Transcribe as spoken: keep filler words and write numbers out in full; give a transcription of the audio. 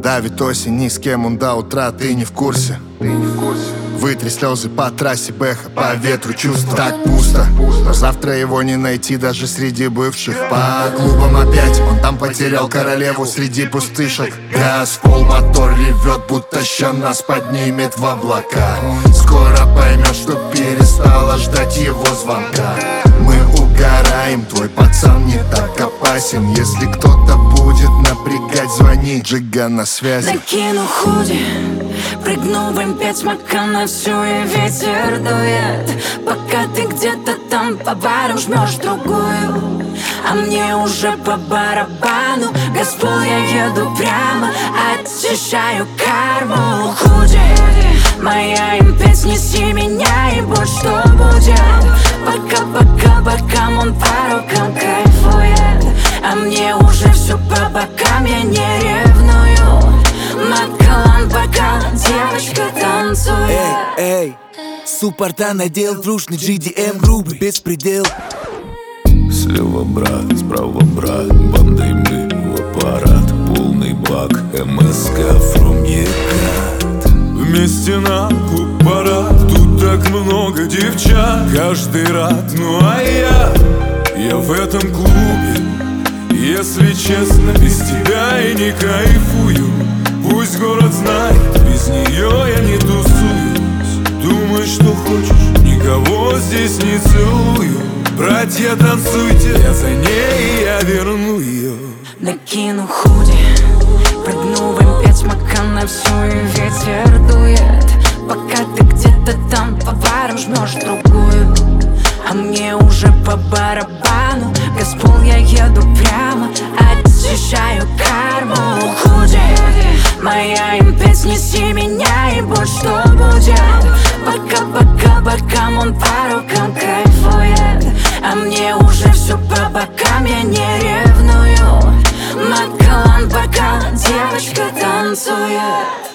Давит осень, ни с кем он до утра, ты не в курсе. Вытри слезы по трассе, бэха, по ветру чувства. Так пусто, но завтра его не найти даже среди бывших. По клубам опять, он там потерял королеву среди пустышек. Газ, пол, мотор ревет, будто ща нас поднимет в облака. Скоро поймет, что перестала ждать его звонка. Мы угораем, твой пацан не так опасен. Если кто-то будет напрягать, звони, Джига на связи. Накину худи, прыгну в эм пять, мака на всю и ветер дует. Пока ты где-то там по бару жмешь другую, а мне уже по барабану. Газпол, я еду прямо, очищаю карму. Худи, моя эм пять, неси меня, и будь что будет. Пока, пока, пока он по рукам кайфует, а мне уже все по бокам, я не ревную. Маткалан, бокал, девочка танцует. Эй, эй, суппорта надел, трушный джи ди эм, грубый беспредел. Слева брат, справа брат, бандой мы в аппарат. Полный бак, эм эс ка from Екат. Вместе на клуб парад, тут так много девчат. Каждый рад, ну а я, я в этом клубе, если честно, без тебя и не кайфую. Пусть город знает, без нее я не тусуюсь. Думай, что хочешь, никого здесь не целую. Братья, танцуйте, я за ней, я верну ее. Накину худи, прыгну в эм пять, мака на всю и ветер дует. Пока ты где-то там по барам жмешь другую, а мне уже по барабану. Газпол, я еду прямо, очищаю карму. Худи, моя эм пять, неси меня, и будь что будет. Пока, пока, пока он по рукам кайфует, а мне уже все по бокам, я не ревную. Маткалан, бокал, девочка танцует.